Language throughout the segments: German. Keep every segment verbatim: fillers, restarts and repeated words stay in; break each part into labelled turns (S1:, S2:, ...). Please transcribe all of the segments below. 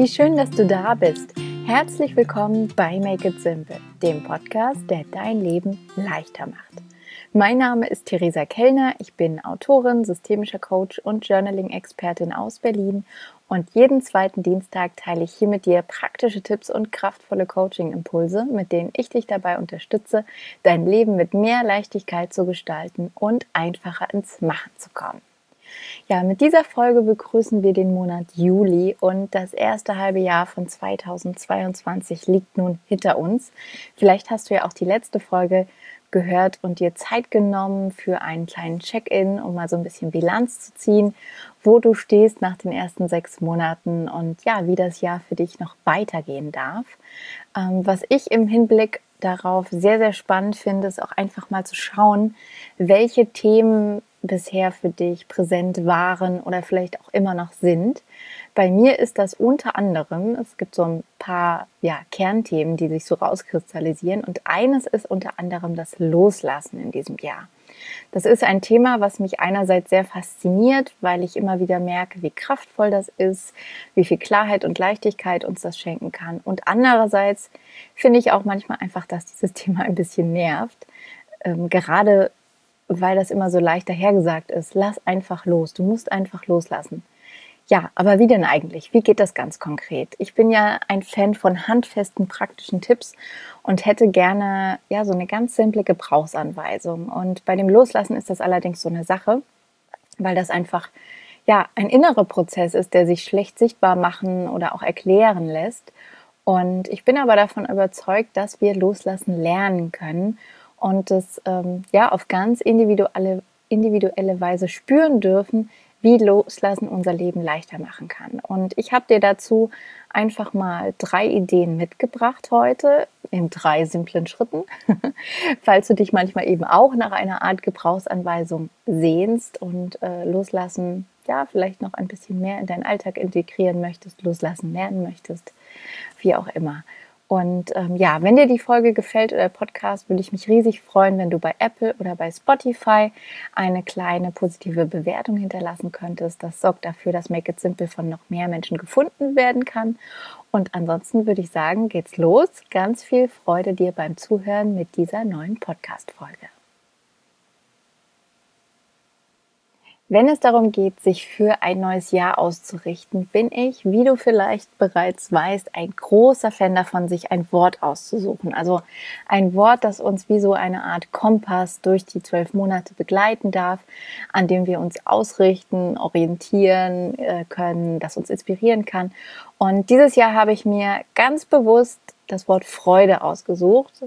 S1: Wie schön, dass du da bist. Herzlich willkommen bei Make It Simple, dem Podcast, der dein Leben leichter macht. Mein Name ist Theresa Kellner, ich bin Autorin, systemischer Coach und Journaling-Expertin aus Berlin und jeden zweiten Dienstag teile ich hier mit dir praktische Tipps und kraftvolle Coaching-Impulse, mit denen ich dich dabei unterstütze, dein Leben mit mehr Leichtigkeit zu gestalten und einfacher ins Machen zu kommen. Ja, mit dieser Folge begrüßen wir den Monat Juli und das erste halbe Jahr von zweitausendzweiundzwanzig liegt nun hinter uns. Vielleicht hast du ja auch die letzte Folge gehört und dir Zeit genommen für einen kleinen Check-in, um mal so ein bisschen Bilanz zu ziehen, wo du stehst nach den ersten sechs Monaten und ja, wie das Jahr für dich noch weitergehen darf. Ähm, was ich im Hinblick darauf sehr, sehr spannend finde, ist auch einfach mal zu schauen, welche Themen bisher für dich präsent waren oder vielleicht auch immer noch sind. Bei mir ist das unter anderem, es gibt so ein paar ja, Kernthemen, die sich so rauskristallisieren und eines ist unter anderem das Loslassen in diesem Jahr. Das ist ein Thema, was mich einerseits sehr fasziniert, weil ich immer wieder merke, wie kraftvoll das ist, wie viel Klarheit und Leichtigkeit uns das schenken kann. Und andererseits finde ich auch manchmal einfach, dass dieses Thema ein bisschen nervt, ähm, gerade weil das immer so leicht dahergesagt ist. Lass einfach los, du musst einfach loslassen. Ja, aber wie denn eigentlich? Wie geht das ganz konkret? Ich bin ja ein Fan von handfesten, praktischen Tipps und hätte gerne ja so eine ganz simple Gebrauchsanweisung. Und bei dem Loslassen ist das allerdings so eine Sache, weil das einfach ja ein innerer Prozess ist, der sich schlecht sichtbar machen oder auch erklären lässt. Und ich bin aber davon überzeugt, dass wir loslassen lernen können und das ähm, ja auf ganz individuelle, individuelle Weise spüren dürfen, wie Loslassen unser Leben leichter machen kann. Und ich habe dir dazu einfach mal drei Ideen mitgebracht heute in drei simplen Schritten. Falls du dich manchmal eben auch nach einer Art Gebrauchsanweisung sehnst und äh, Loslassen ja vielleicht noch ein bisschen mehr in deinen Alltag integrieren möchtest, loslassen lernen möchtest, wie auch immer. Und ähm, ja, wenn dir die Folge gefällt oder der Podcast, würde ich mich riesig freuen, wenn du bei Apple oder bei Spotify eine kleine positive Bewertung hinterlassen könntest. Das sorgt dafür, dass Make It Simple von noch mehr Menschen gefunden werden kann. Und ansonsten würde ich sagen, geht's los. Ganz viel Freude dir beim Zuhören mit dieser neuen Podcast-Folge. Wenn es darum geht, sich für ein neues Jahr auszurichten, bin ich, wie du vielleicht bereits weißt, ein großer Fan davon, sich ein Wort auszusuchen. Also ein Wort, das uns wie so eine Art Kompass durch die zwölf Monate begleiten darf, an dem wir uns ausrichten, orientieren können, das uns inspirieren kann. Und dieses Jahr habe ich mir ganz bewusst das Wort Freude ausgesucht,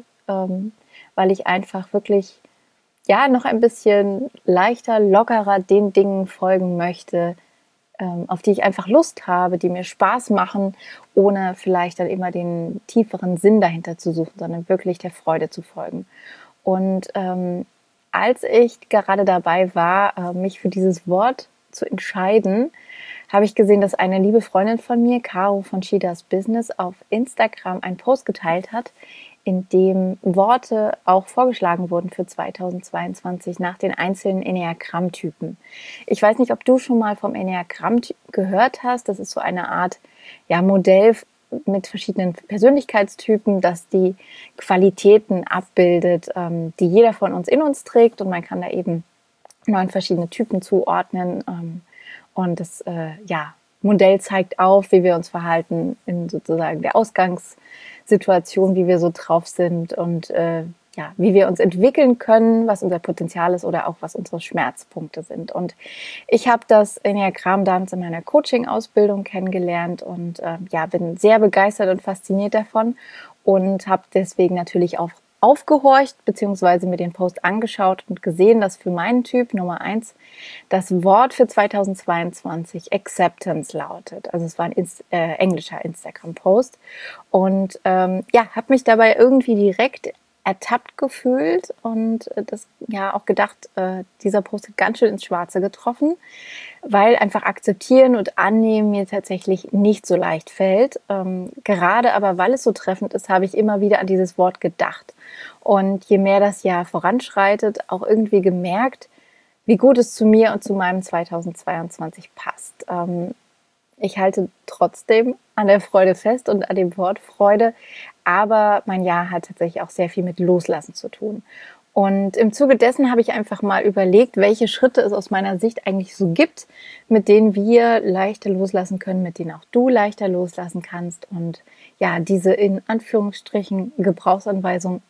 S1: weil ich einfach wirklich ja, noch ein bisschen leichter, lockerer den Dingen folgen möchte, auf die ich einfach Lust habe, die mir Spaß machen, ohne vielleicht dann immer den tieferen Sinn dahinter zu suchen, sondern wirklich der Freude zu folgen. Und ähm, als ich gerade dabei war, mich für dieses Wort zu entscheiden, habe ich gesehen, dass eine liebe Freundin von mir, Caro von She Does Business, auf Instagram einen Post geteilt hat, in dem Worte auch vorgeschlagen wurden für zweitausendzweiundzwanzig nach den einzelnen Enneagramm-Typen. Ich weiß nicht, ob du schon mal vom Enneagramm gehört hast. Das ist so eine Art ja, Modell mit verschiedenen Persönlichkeitstypen, das die Qualitäten abbildet, ähm, die jeder von uns in uns trägt. Und man kann da eben neun verschiedene Typen zuordnen. Ähm, und das äh, ja, Modell zeigt auf, wie wir uns verhalten in sozusagen der Ausgangssituation, wie wir so drauf sind und äh, ja, wie wir uns entwickeln können, was unser Potenzial ist oder auch was unsere Schmerzpunkte sind. Und ich habe das Enneagramm damals in meiner Coaching-Ausbildung kennengelernt und äh, ja, bin sehr begeistert und fasziniert davon und habe deswegen natürlich auch aufgehorcht bzw. mir den Post angeschaut und gesehen, dass für meinen Typ Nummer eins das Wort für zweitausendzweiundzwanzig Acceptance lautet. Also es war ein Inst- äh, englischer Instagram-Post und ähm, ja, habe mich dabei irgendwie direkt ertappt gefühlt und das ja auch gedacht, äh, dieser Post hat ganz schön ins Schwarze getroffen, weil einfach akzeptieren und annehmen mir tatsächlich nicht so leicht fällt. Ähm, gerade aber, weil es so treffend ist, habe ich immer wieder an dieses Wort gedacht. Und je mehr das Jahr voranschreitet, auch irgendwie gemerkt, wie gut es zu mir und zu meinem zweitausendzweiundzwanzig passt. Ähm, Ich halte trotzdem an der Freude fest und an dem Wort Freude, aber mein Ja hat tatsächlich auch sehr viel mit Loslassen zu tun. Und im Zuge dessen habe ich einfach mal überlegt, welche Schritte es aus meiner Sicht eigentlich so gibt, mit denen wir leichter loslassen können, mit denen auch du leichter loslassen kannst. Und ja, diese in Anführungsstrichen Gebrauchsanweisung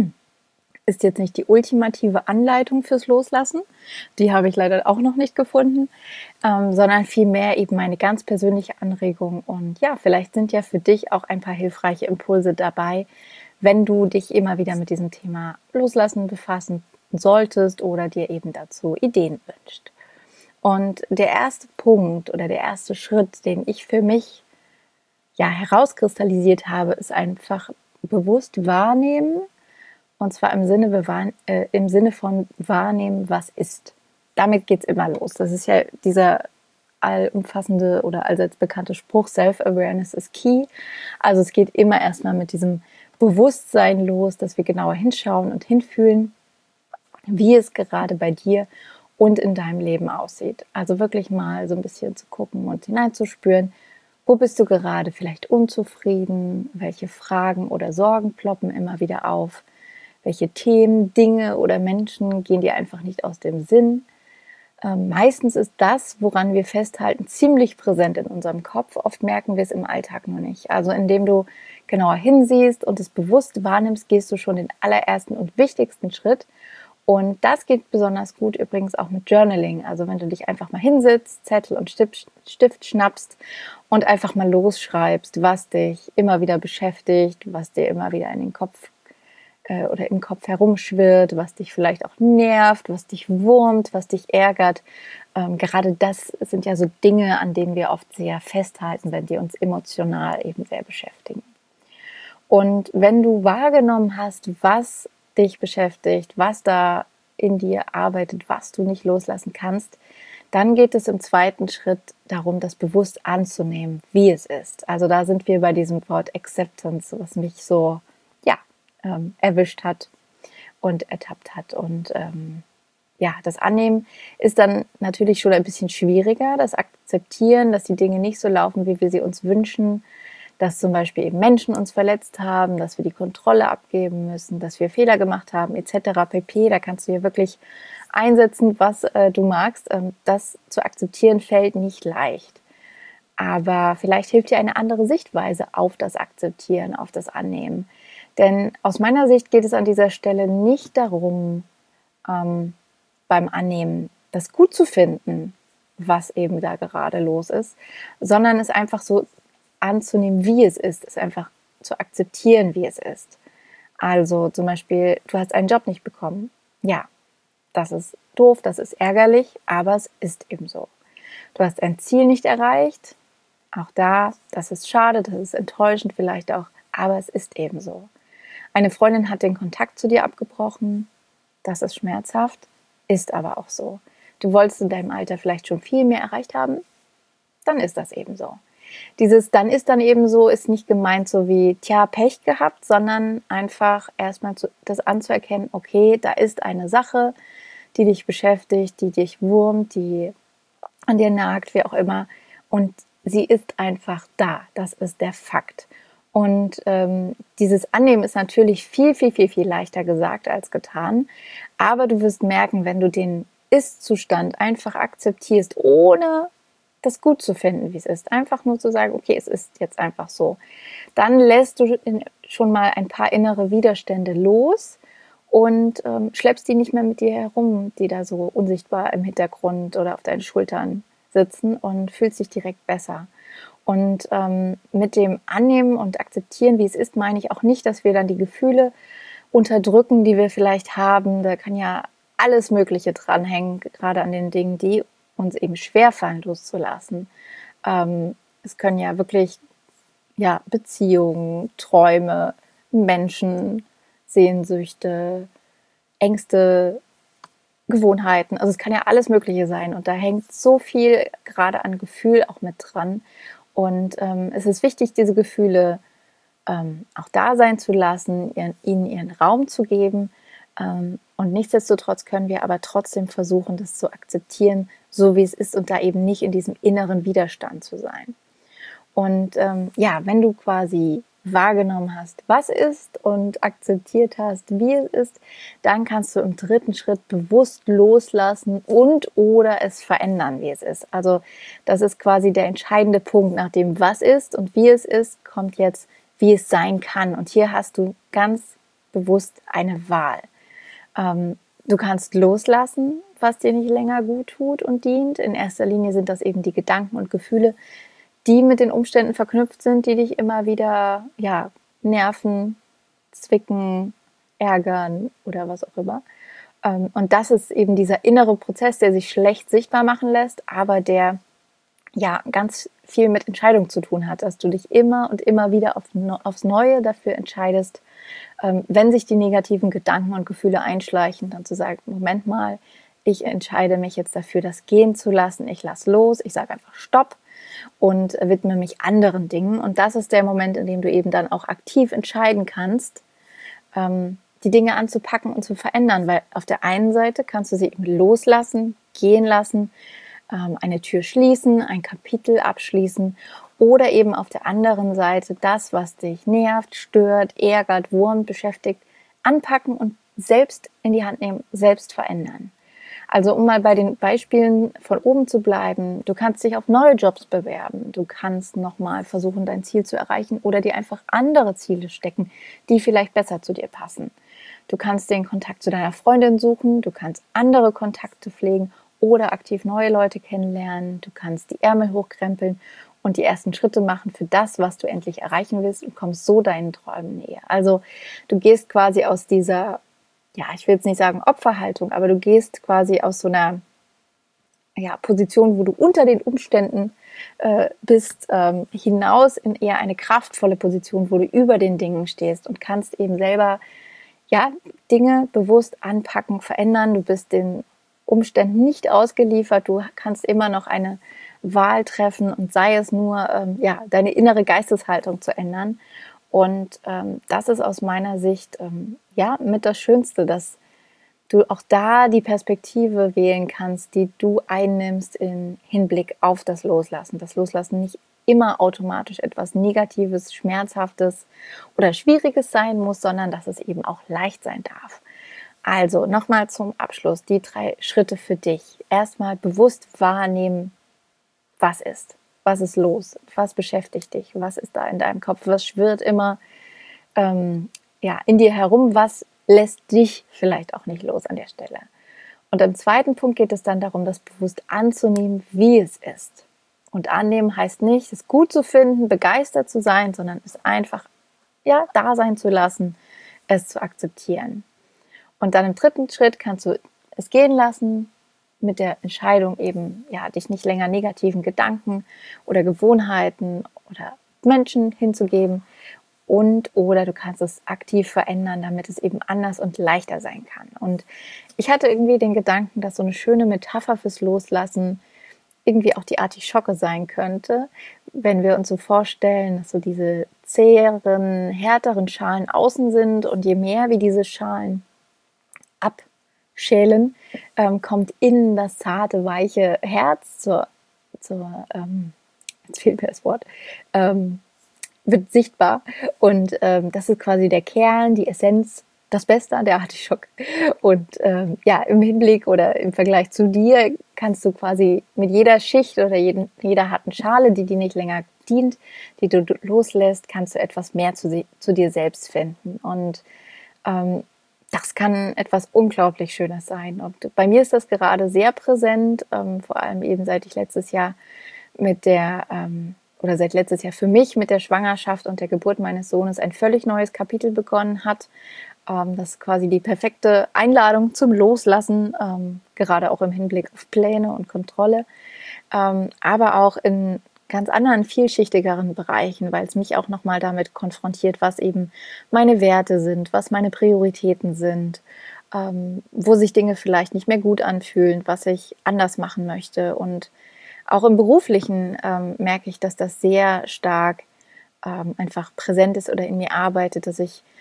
S1: ist jetzt nicht die ultimative Anleitung fürs Loslassen. Die habe ich leider auch noch nicht gefunden, ähm, sondern vielmehr eben meine ganz persönliche Anregung. Und ja, vielleicht sind ja für dich auch ein paar hilfreiche Impulse dabei, wenn du dich immer wieder mit diesem Thema Loslassen befassen solltest oder dir eben dazu Ideen wünscht. Und der erste Punkt oder der erste Schritt, den ich für mich ja herauskristallisiert habe, ist einfach bewusst wahrnehmen. Und zwar im Sinne, bewahren, äh, im Sinne von wahrnehmen, was ist. Damit geht es immer los. Das ist ja dieser allumfassende oder allseits bekannte Spruch, Self-Awareness is key. Also es geht immer erstmal mit diesem Bewusstsein los, dass wir genauer hinschauen und hinfühlen, wie es gerade bei dir und in deinem Leben aussieht. Also wirklich mal so ein bisschen zu gucken und hineinzuspüren, wo bist du gerade vielleicht unzufrieden, welche Fragen oder Sorgen ploppen immer wieder auf, welche Themen, Dinge oder Menschen gehen dir einfach nicht aus dem Sinn. Ähm, meistens ist das, woran wir festhalten, ziemlich präsent in unserem Kopf. Oft merken wir es im Alltag nur nicht. Also indem du genauer hinsiehst und es bewusst wahrnimmst, gehst du schon den allerersten und wichtigsten Schritt. Und das geht besonders gut übrigens auch mit Journaling. Also wenn du dich einfach mal hinsitzt, Zettel und Stift, Stift schnappst und einfach mal losschreibst, was dich immer wieder beschäftigt, was dir immer wieder in den Kopf oder im Kopf herumschwirrt, was dich vielleicht auch nervt, was dich wurmt, was dich ärgert. Ähm, gerade das sind ja so Dinge, an denen wir oft sehr festhalten, wenn die uns emotional eben sehr beschäftigen. Und wenn du wahrgenommen hast, was dich beschäftigt, was da in dir arbeitet, was du nicht loslassen kannst, dann geht es im zweiten Schritt darum, das bewusst anzunehmen, wie es ist. Also da sind wir bei diesem Wort Acceptance, was mich so Ähm, erwischt hat und ertappt hat. Und ähm, ja, das Annehmen ist dann natürlich schon ein bisschen schwieriger, das Akzeptieren, dass die Dinge nicht so laufen, wie wir sie uns wünschen, dass zum Beispiel eben Menschen uns verletzt haben, dass wir die Kontrolle abgeben müssen, dass wir Fehler gemacht haben, et cetera pp. Da kannst du hier wirklich einsetzen, was äh, du magst. Ähm, das zu akzeptieren fällt nicht leicht. Aber vielleicht hilft dir eine andere Sichtweise auf das Akzeptieren, auf das Annehmen. Denn aus meiner Sicht geht es an dieser Stelle nicht darum, ähm, beim Annehmen das gut zu finden, was eben da gerade los ist, sondern es einfach so anzunehmen, wie es ist, es einfach zu akzeptieren, wie es ist. Also zum Beispiel, du hast einen Job nicht bekommen. Ja, das ist doof, das ist ärgerlich, aber es ist eben so. Du hast ein Ziel nicht erreicht. Auch da, das ist schade, das ist enttäuschend vielleicht auch, aber es ist eben so. Eine Freundin hat den Kontakt zu dir abgebrochen. Das ist schmerzhaft, ist aber auch so. Du wolltest in deinem Alter vielleicht schon viel mehr erreicht haben, dann ist das eben so. Dieses dann ist dann eben so ist nicht gemeint so wie, tja, Pech gehabt, sondern einfach erstmal zu, das anzuerkennen, okay, da ist eine Sache, die dich beschäftigt, die dich wurmt, die an dir nagt, wie auch immer. Und sie ist einfach da. Das ist der Fakt. Und ähm, dieses Annehmen ist natürlich viel, viel, viel, viel leichter gesagt als getan. Aber du wirst merken, wenn du den Ist-Zustand einfach akzeptierst, ohne das gut zu finden, wie es ist, einfach nur zu sagen, okay, es ist jetzt einfach so, dann lässt du schon mal ein paar innere Widerstände los und ähm, schleppst die nicht mehr mit dir herum, die da so unsichtbar im Hintergrund oder auf deinen Schultern sitzen und fühlst dich direkt besser. Und ähm, mit dem Annehmen und Akzeptieren, wie es ist, meine ich auch nicht, dass wir dann die Gefühle unterdrücken, die wir vielleicht haben. Da kann ja alles Mögliche dranhängen, gerade an den Dingen, die uns eben schwerfallen, loszulassen. Ähm, es können ja wirklich ja, Beziehungen, Träume, Menschen, Sehnsüchte, Ängste, Gewohnheiten. Also es kann ja alles Mögliche sein. Und da hängt so viel gerade an Gefühl auch mit dran. Und ähm, es ist wichtig, diese Gefühle ähm, auch da sein zu lassen, ihren, ihnen ihren Raum zu geben, Ähm, und nichtsdestotrotz können wir aber trotzdem versuchen, das zu akzeptieren, so wie es ist und da eben nicht in diesem inneren Widerstand zu sein. Und ähm, ja, wenn du quasi wahrgenommen hast, was ist und akzeptiert hast, wie es ist, dann kannst du im dritten Schritt bewusst loslassen und oder es verändern, wie es ist. Also das ist quasi der entscheidende Punkt. Nach dem, was ist und wie es ist, kommt jetzt, wie es sein kann. Und hier hast du ganz bewusst eine Wahl. Ähm, du kannst loslassen, was dir nicht länger gut tut und dient. In erster Linie sind das eben die Gedanken und Gefühle, die mit den Umständen verknüpft sind, die dich immer wieder ja, nerven, zwicken, ärgern oder was auch immer. Und das ist eben dieser innere Prozess, der sich schlecht sichtbar machen lässt, aber der ja ganz viel mit Entscheidung zu tun hat, dass du dich immer und immer wieder auf, aufs Neue dafür entscheidest, wenn sich die negativen Gedanken und Gefühle einschleichen, dann zu sagen, Moment mal, ich entscheide mich jetzt dafür, das gehen zu lassen, ich lasse los, ich sage einfach Stopp und widme mich anderen Dingen. Und das ist der Moment, in dem du eben dann auch aktiv entscheiden kannst, ähm, die Dinge anzupacken und zu verändern. Weil auf der einen Seite kannst du sie eben loslassen, gehen lassen, ähm, eine Tür schließen, ein Kapitel abschließen oder eben auf der anderen Seite das, was dich nervt, stört, ärgert, wurmt, beschäftigt, anpacken und selbst in die Hand nehmen, selbst verändern. Also um mal bei den Beispielen von oben zu bleiben, du kannst dich auf neue Jobs bewerben, du kannst nochmal versuchen, dein Ziel zu erreichen oder dir einfach andere Ziele stecken, die vielleicht besser zu dir passen. Du kannst den Kontakt zu deiner Freundin suchen, du kannst andere Kontakte pflegen oder aktiv neue Leute kennenlernen, du kannst die Ärmel hochkrempeln und die ersten Schritte machen für das, was du endlich erreichen willst und kommst so deinen Träumen näher. Also du gehst quasi aus dieser ja, ich will jetzt nicht sagen Opferhaltung, aber du gehst quasi aus so einer ja, Position, wo du unter den Umständen äh, bist, ähm, hinaus in eher eine kraftvolle Position, wo du über den Dingen stehst und kannst eben selber ja, Dinge bewusst anpacken, verändern. Du bist den Umständen nicht ausgeliefert, du kannst immer noch eine Wahl treffen und sei es nur, ähm, ja, deine innere Geisteshaltung zu ändern. Und ähm, das ist aus meiner Sicht ähm, ja mit das Schönste, dass du auch da die Perspektive wählen kannst, die du einnimmst im Hinblick auf das Loslassen. Das Loslassen nicht immer automatisch etwas Negatives, Schmerzhaftes oder Schwieriges sein muss, sondern dass es eben auch leicht sein darf. Also nochmal zum Abschluss die drei Schritte für dich. Erstmal bewusst wahrnehmen, was ist. Was ist los? Was beschäftigt dich? Was ist da in deinem Kopf? Was schwirrt immer ähm, ja, in dir herum? Was lässt dich vielleicht auch nicht los an der Stelle? Und im zweiten Punkt geht es dann darum, das bewusst anzunehmen, wie es ist. Und annehmen heißt nicht, es gut zu finden, begeistert zu sein, sondern es einfach ja, da sein zu lassen, es zu akzeptieren. Und dann im dritten Schritt kannst du es gehen lassen, mit der Entscheidung eben, ja, dich nicht länger negativen Gedanken oder Gewohnheiten oder Menschen hinzugeben und oder du kannst es aktiv verändern, damit es eben anders und leichter sein kann. Und ich hatte irgendwie den Gedanken, dass so eine schöne Metapher fürs Loslassen irgendwie auch die Artischocke sein könnte, wenn wir uns so vorstellen, dass so diese zäheren, härteren Schalen außen sind und je mehr wie diese Schalen ab schälen, ähm, kommt innen das zarte, weiche Herz zur, zur ähm, jetzt fehlt mir das Wort, ähm, wird sichtbar und ähm, das ist quasi der Kern, die Essenz, das Beste an der Artischocke. Und ähm, ja, im Hinblick oder im Vergleich zu dir kannst du quasi mit jeder Schicht oder jeden, jeder harten Schale, die dir nicht länger dient, die du loslässt, kannst du etwas mehr zu, zu dir selbst finden. Und ähm, das kann etwas unglaublich Schönes sein. Und bei mir ist das gerade sehr präsent, ähm, vor allem eben seit ich letztes Jahr mit der, ähm, oder seit letztes Jahr für mich mit der Schwangerschaft und der Geburt meines Sohnes ein völlig neues Kapitel begonnen hat. Ähm, das ist quasi die perfekte Einladung zum Loslassen, ähm, gerade auch im Hinblick auf Pläne und Kontrolle, ähm, aber auch in ganz anderen, vielschichtigeren Bereichen, weil es mich auch nochmal damit konfrontiert, was eben meine Werte sind, was meine Prioritäten sind, ähm, wo sich Dinge vielleicht nicht mehr gut anfühlen, was ich anders machen möchte. Und auch im Beruflichen ähm, merke ich, dass das sehr stark ähm, einfach präsent ist oder in mir arbeitet, dass ich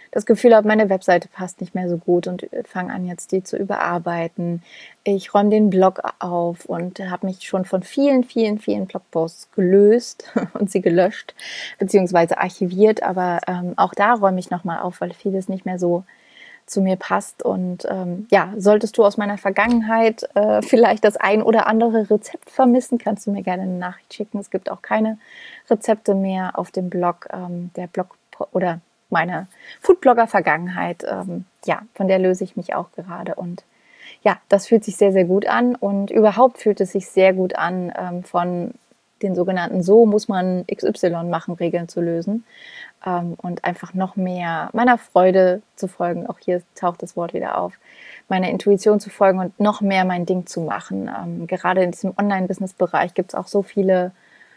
S1: das Gefühl habe, meine Webseite passt nicht mehr so gut und fange an, jetzt die zu überarbeiten. Ich räume den Blog auf und habe mich schon von vielen, vielen, vielen Blogposts gelöst und sie gelöscht bzw. archiviert. Aber ähm, auch da räume ich nochmal auf, weil vieles nicht mehr so zu mir passt. Und ähm, ja, solltest du aus meiner Vergangenheit äh, vielleicht das ein oder andere Rezept vermissen, kannst du mir gerne eine Nachricht schicken. Es gibt auch keine Rezepte mehr auf dem Blog. Ähm, der Blog oder meine Foodblogger-Vergangenheit, ähm, ja, von der löse ich mich auch gerade. Und ja, das fühlt sich sehr, sehr gut an. Und überhaupt fühlt es sich sehr gut an, ähm, von den sogenannten so muss man X Y machen, Regeln zu lösen. Ähm, und einfach noch mehr meiner Freude zu folgen. Auch hier taucht das Wort wieder auf. Meiner Intuition zu folgen und noch mehr mein Ding zu machen. Ähm, gerade in diesem Online-Business-Bereich gibt es auch so viele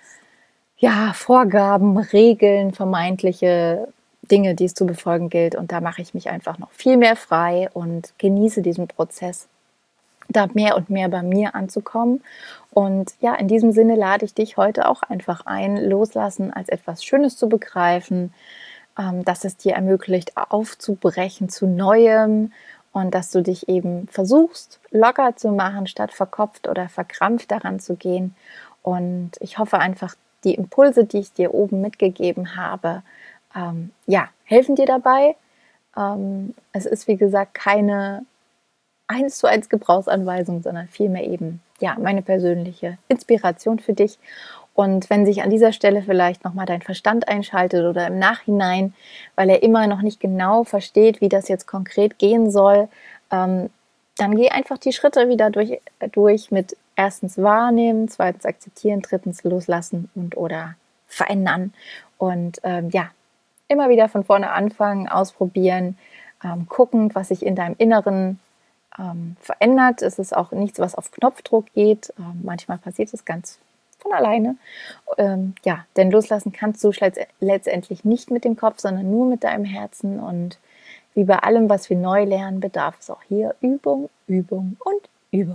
S1: ja, Vorgaben, Regeln, vermeintliche Dinge, die es zu befolgen gilt. Und da mache ich mich einfach noch viel mehr frei und genieße diesen Prozess, da mehr und mehr bei mir anzukommen. Und ja, in diesem Sinne lade ich dich heute auch einfach ein, Loslassen als etwas Schönes zu begreifen, ähm, dass es dir ermöglicht, aufzubrechen zu Neuem und dass du dich eben versuchst, locker zu machen, statt verkopft oder verkrampft daran zu gehen. Und ich hoffe einfach, die Impulse, die ich dir oben mitgegeben habe, ähm, ja, helfen dir dabei. Ähm, es ist, wie gesagt, keine eins zu eins Gebrauchsanweisung, sondern vielmehr eben ja, meine persönliche Inspiration für dich. Und wenn sich an dieser Stelle vielleicht nochmal dein Verstand einschaltet oder im Nachhinein, weil er immer noch nicht genau versteht, wie das jetzt konkret gehen soll, ähm, dann geh einfach die Schritte wieder durch, durch mit erstens wahrnehmen, zweitens akzeptieren, drittens loslassen und oder verändern. Und ähm, ja, immer wieder von vorne anfangen, ausprobieren, ähm, gucken, was sich in deinem Inneren ähm, verändert. Es ist auch nichts, was auf Knopfdruck geht. Ähm, manchmal passiert es ganz von alleine. Ähm, ja, denn loslassen kannst du letztendlich nicht mit dem Kopf, sondern nur mit deinem Herzen. Und wie bei allem, was wir neu lernen, bedarf es auch hier Übung, Übung und Übung.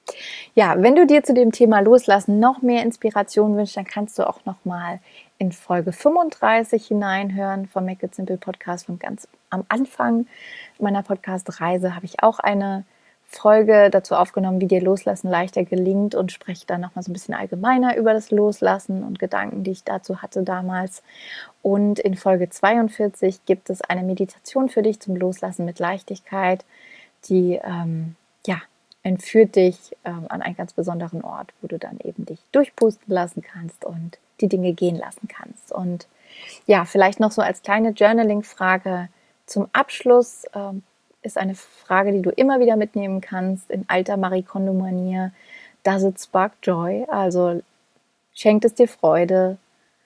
S1: Ja, wenn du dir zu dem Thema Loslassen noch mehr Inspiration wünschst, dann kannst du auch noch mal in Folge fünfunddreißig hineinhören vom Make It Simple Podcast. Und ganz am Anfang meiner Podcast-Reise habe ich auch eine Folge dazu aufgenommen, wie dir Loslassen leichter gelingt, und spreche dann noch mal so ein bisschen allgemeiner über das Loslassen und Gedanken, die ich dazu hatte damals. Und in Folge zweiundvierzig gibt es eine Meditation für dich zum Loslassen mit Leichtigkeit, die ähm, ja entführt dich ähm, an einen ganz besonderen Ort, wo du dann eben dich durchpusten lassen kannst und die Dinge gehen lassen kannst. Und ja, vielleicht noch so als kleine Journaling-Frage zum Abschluss ähm, ist eine Frage, die du immer wieder mitnehmen kannst in alter Marie Kondo-Manier. Does it spark joy? Also schenkt es dir Freude?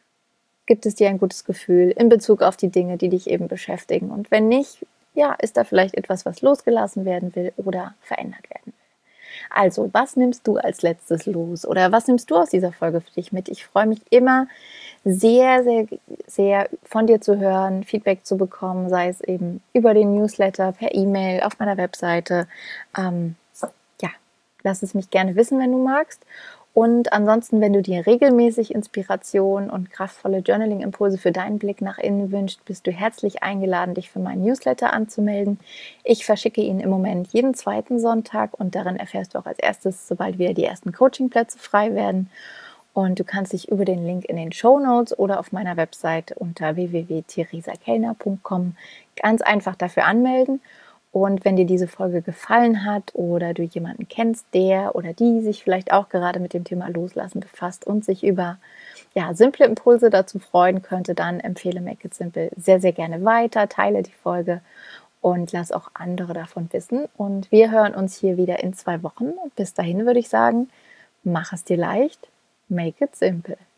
S1: Gibt es dir ein gutes Gefühl in Bezug auf die Dinge, die dich eben beschäftigen? Und wenn nicht, ja, ist da vielleicht etwas, was losgelassen werden will oder verändert werden will? Also, was nimmst du als letztes los? Oder was nimmst du aus dieser Folge für dich mit? Ich freue mich immer sehr, sehr, sehr von dir zu hören, Feedback zu bekommen, sei es eben über den Newsletter, per E-Mail, auf meiner Webseite. Ähm, ja, lass es mich gerne wissen, wenn du magst. Und ansonsten, wenn du dir regelmäßig Inspiration und kraftvolle Journaling-Impulse für deinen Blick nach innen wünschst, bist du herzlich eingeladen, dich für meinen Newsletter anzumelden. Ich verschicke ihn im Moment jeden zweiten Sonntag und darin erfährst du auch als erstes, sobald wieder die ersten Coachingplätze frei werden. Und du kannst dich über den Link in den Shownotes oder auf meiner Website unter w w w punkt theresa kellner punkt com ganz einfach dafür anmelden. Und wenn dir diese Folge gefallen hat oder du jemanden kennst, der oder die sich vielleicht auch gerade mit dem Thema Loslassen befasst und sich über ja, simple Impulse dazu freuen könnte, dann empfehle Make It Simple sehr, sehr gerne weiter, teile die Folge und lass auch andere davon wissen. Und wir hören uns hier wieder in zwei Wochen. Und bis dahin würde ich sagen, mach es dir leicht, Make It Simple.